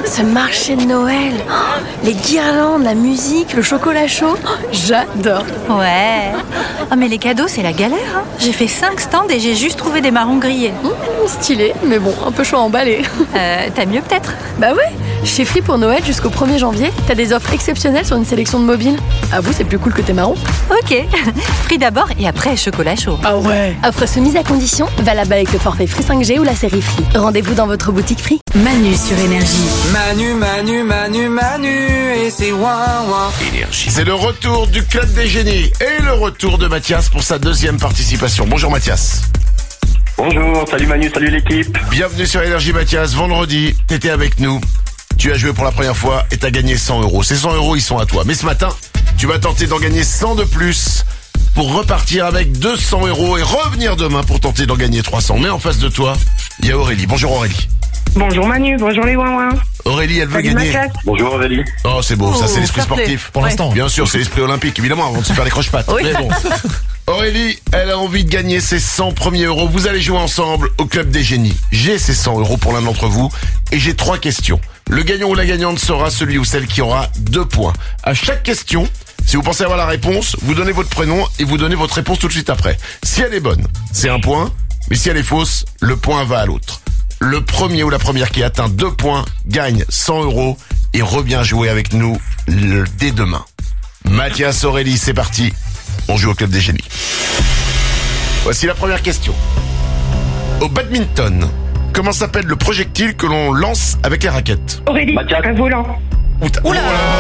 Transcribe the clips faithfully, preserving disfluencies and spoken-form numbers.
Ce marché de Noël, oh, les guirlandes, la musique, le chocolat chaud, oh, j'adore. Ouais. Oh, mais les cadeaux, c'est la galère. Hein. J'ai fait cinq stands et j'ai juste trouvé des marrons grillés. Mmh, stylé, mais bon, un peu chaud à emballer. Euh, t'as mieux peut-être? Bah ouais, chez Free pour Noël jusqu'au premier janvier, t'as des offres exceptionnelles sur une sélection de mobiles. Avoue, c'est plus cool que tes marrons. Ok. Free d'abord et après chocolat chaud. Ah ouais. Offre soumise à condition, valable avec le forfait Free cinq G ou la série Free. Rendez-vous dans votre boutique Free. Manu sur Énergie. Manu, Manu, Manu, Manu, et c'est ouin ouin. Énergie. C'est le retour du Club des Génies et le retour de Mathias pour sa deuxième participation. Bonjour Mathias. Bonjour, salut Manu, salut l'équipe. Bienvenue sur Énergie Mathias. Vendredi, t'étais avec nous. Tu as joué pour la première fois et t'as gagné cent euros. Ces cent euros, ils sont à toi. Mais ce matin, tu vas tenter d'en gagner cent de plus pour repartir avec deux cents euros et revenir demain pour tenter d'en gagner trois cents. Mais en face de toi, il y a Aurélie. Bonjour Aurélie. Bonjour Manu, bonjour les ouin-ouin. Aurélie, elle veut Salut gagner. Mathias. Bonjour Aurélie. Oh, c'est beau, ça Oh, c'est l'esprit fair play. sportif. Pour l'instant. Bien sûr, c'est l'esprit olympique, évidemment, avant de se faire les croche-pattes. Oui. Mais bon. Aurélie, elle a envie de gagner ses cent premiers euros. Vous allez jouer ensemble au Club des Génies. J'ai ces cent euros pour l'un d'entre vous et j'ai trois questions. Le gagnant ou la gagnante sera celui ou celle qui aura deux points. À chaque question, si vous pensez avoir la réponse, vous donnez votre prénom et vous donnez votre réponse tout de suite après. Si elle est bonne, c'est un point, mais si elle est fausse, le point va à l'autre. Le premier ou la première qui atteint deux points gagne cent euros et revient jouer avec nous le, dès demain. Mathias, Aurélie, c'est parti. On joue au Club des Génies. Voici la première question. Au badminton, comment s'appelle le projectile que l'on lance avec les raquettes? Aurélie, Mathias. un volant. Oula, Oula.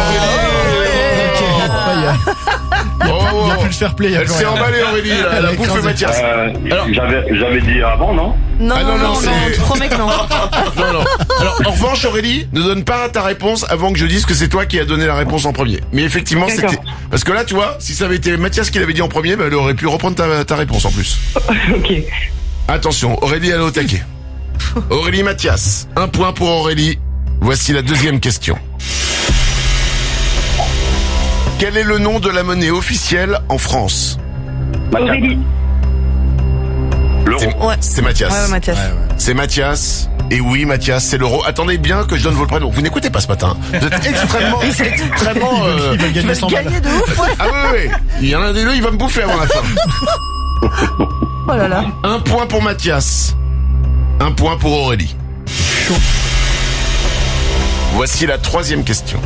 Oh, oh, Il n'y a plus de fair play. il y a Elle plus s'est rien. emballée Aurélie, là. Elle a Elle a bouffé écrasé. Mathias. Euh, Alors- j'avais, j'avais dit avant, non? Non, Ah non, non, c'est- tu promets que non. Non, non. Alors, en revanche, Aurélie, ne donne pas ta réponse avant que je dise que c'est toi qui as donné la réponse en premier. Mais effectivement, D'accord. c'était... Parce que là, tu vois, si ça avait été Mathias qui l'avait dit en premier, bah, elle aurait pu reprendre ta, ta réponse en plus. Ok. Attention, Aurélie, elle est au taquet. Aurélie, Mathias. Un point pour Aurélie. Voici la deuxième question. Quel est le nom de la monnaie officielle en France? Mathias. Aurélie, L'euro. C'est, Ouais. c'est Mathias. Ouais, Mathias. Ouais, ouais. C'est Mathias. Et oui, Mathias, c'est l'euro. Attendez bien que je donne vos prénoms. Vous n'écoutez pas ce matin. Vous êtes extrêmement, extrêmement... euh, Il va gagner cent balles. Gagner de ouf, ouais. Ah oui, oui, oui. Il y en a un des deux, il va me bouffer avant la fin. Oh là là. Un point pour Mathias. Un point pour Aurélie. Voici la troisième question.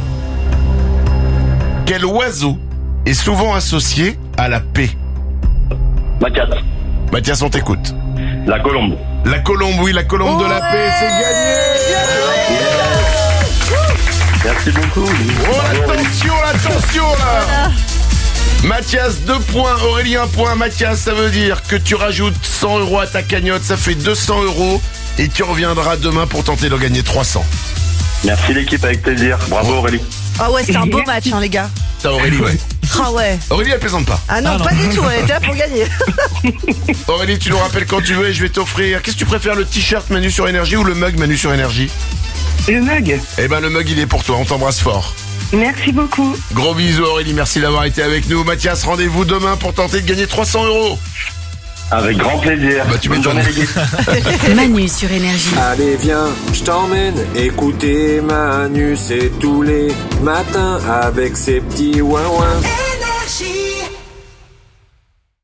Quel oiseau est souvent associé à la paix? Mathias. Mathias, on t'écoute. La colombe. La colombe, oui, la colombe de la paix, c'est gagné. Merci beaucoup. Oh, l'attention, l'attention, là. Mathias, deux points. Aurélie, un point. Mathias, ça veut dire que tu rajoutes cent euros à ta cagnotte. Ça fait deux cents euros. Et tu reviendras demain pour tenter d'en gagner trois cents. Merci l'équipe, avec plaisir. Bravo Aurélie. Ah ouais, c'est un beau match, hein, les gars. T'as Aurélie, ouais. Ah ouais. Aurélie, elle plaisante pas. Ah non, Ah non. pas du tout, on était là pour gagner. Aurélie, tu nous rappelles quand tu veux et je vais t'offrir. Qu'est-ce que tu préfères, le t-shirt Manu sur Énergie ou le mug Manu sur Énergie? le mug. Eh ben, le mug, il est pour toi. On t'embrasse fort. Merci beaucoup. Gros bisous, Aurélie. Merci d'avoir été avec nous. Mathias, rendez-vous demain pour tenter de gagner trois cents euros. Avec grand plaisir. Bah, tu Bonne m'étonnes. journée l'équipe. Manu sur Énergie. Allez viens, je t'emmène écouter Manu, c'est tous les matins avec ses petits ouin-ouin.